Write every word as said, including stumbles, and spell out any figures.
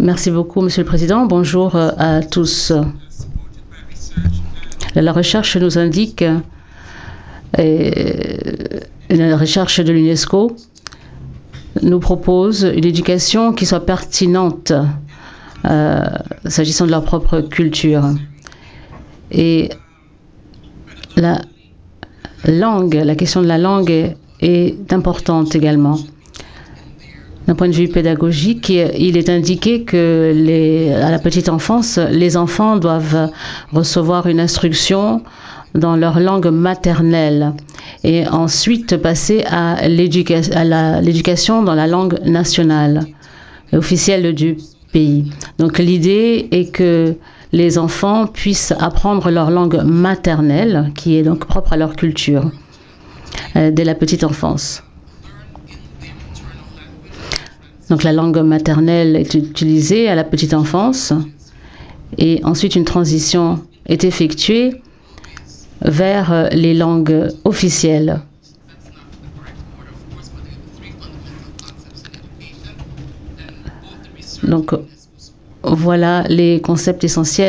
Merci beaucoup, Monsieur le Président. Bonjour à tous. La recherche nous indique, et la recherche de l'UNESCO nous propose une éducation qui soit pertinente euh, s'agissant de leur propre culture. Et la langue, la question de la langue est, est importante également. D'un point de vue pédagogique, il est indiqué que les, à la petite enfance, les enfants doivent recevoir une instruction dans leur langue maternelle et ensuite passer à l'éducation dans la langue nationale, officielle du pays. Donc l'idée est que les enfants puissent apprendre leur langue maternelle, qui est donc propre à leur culture, euh, dès la petite enfance. Donc la langue maternelle est utilisée à la petite enfance et ensuite une transition est effectuée vers les langues officielles. Donc voilà les concepts essentiels